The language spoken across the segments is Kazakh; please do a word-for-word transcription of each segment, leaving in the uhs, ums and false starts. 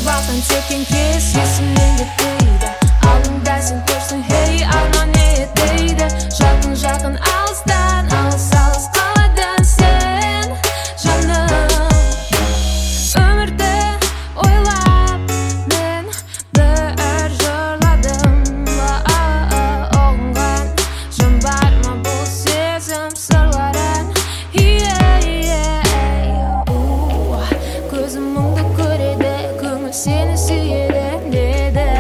Алтыбақтан тепкен кез есімнен кетпейді. Алдыңда сен тұрсың, хей, арман ет дейді. Жақын жақын алыстан, алыс алыс қаладан сен жаным. Өмірді ойлап мен бір жырладым. Оғынған жын бар ма бұл сезім сырларын? Көзім мұңды көреді, көңіл сені сүйеді деді.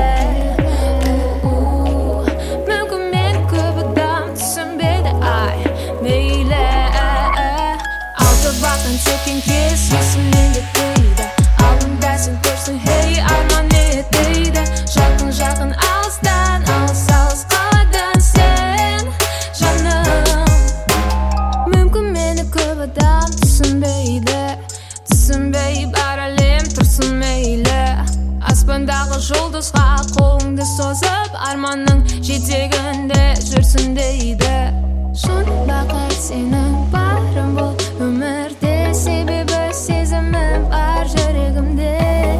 Мүмкін мен көп адам түсінбеді, ай, мейлі. Алтыбақтан тепкен кез есімнен кетпейді. Алдыңда сен тұрсың, хей, арман ет дейді. Жақын жақын алыстан, алыс алыс қаладан сен жаным. Мүмкін мені көп адам түсінбейді, түсінбей бар әлем тұрсын мейлі. Аспандағы жұлдызға қолыңды созып, арманның жетегінде жүрсін дейді. Шын бақыт сенің барың бұл өмірде, себебі сезімім бар жүрегімде.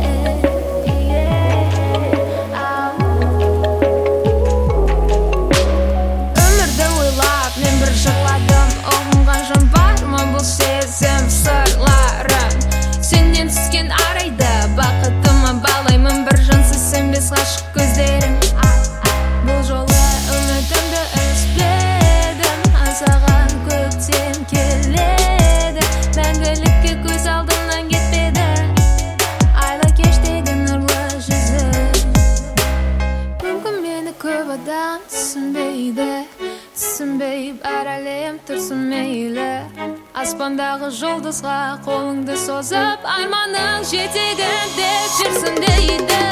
Өмірді ойлап мен бір жырладым. Оғынған жан бар ма бұл сезім сырларын? Сенен түскен арайды бақытыма балаймын, бір жансыз сөнбес ғашық көздерің. Бұл жолы үмітімді үзбедім, аңсаған көктем келеді. Мәңгілікке көз алдымнан кетпеді айлы кештегі нұрлы жүзі. Мүмкін мені көп адам түсінбейді, түсінбей бар әлем тұрсын мейлі. Аспандағы жұлдызға қолыңды созып, арманның жетегінде жүрсін дейді.